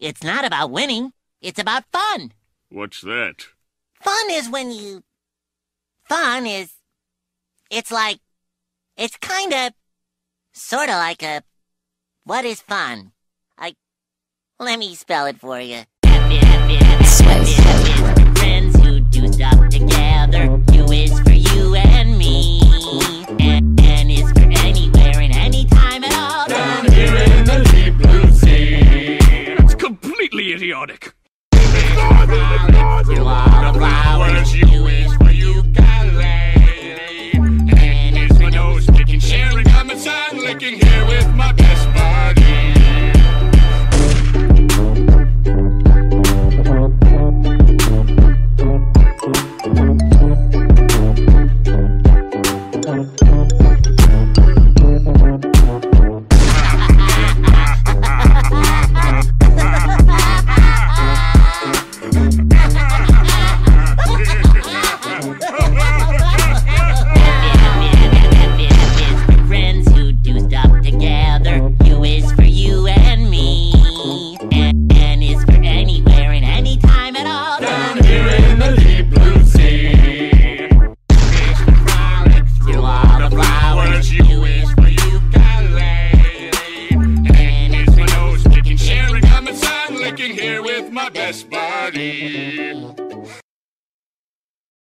It's not about winning. It's about fun. What's that? Fun is when you... Fun is... It's like... It's kinda... Sorta like a... What is fun? Let me spell it for you. F is for friends who do stuff together. U is for you and me. N is for anywhere and anytime at all. Down here in the deep blue sea. It's completely idiotic. Through all the flowers. U is for ukulele. N is for nose picking, sharing, homicide, licking here with my best buddy. Here with my best buddy.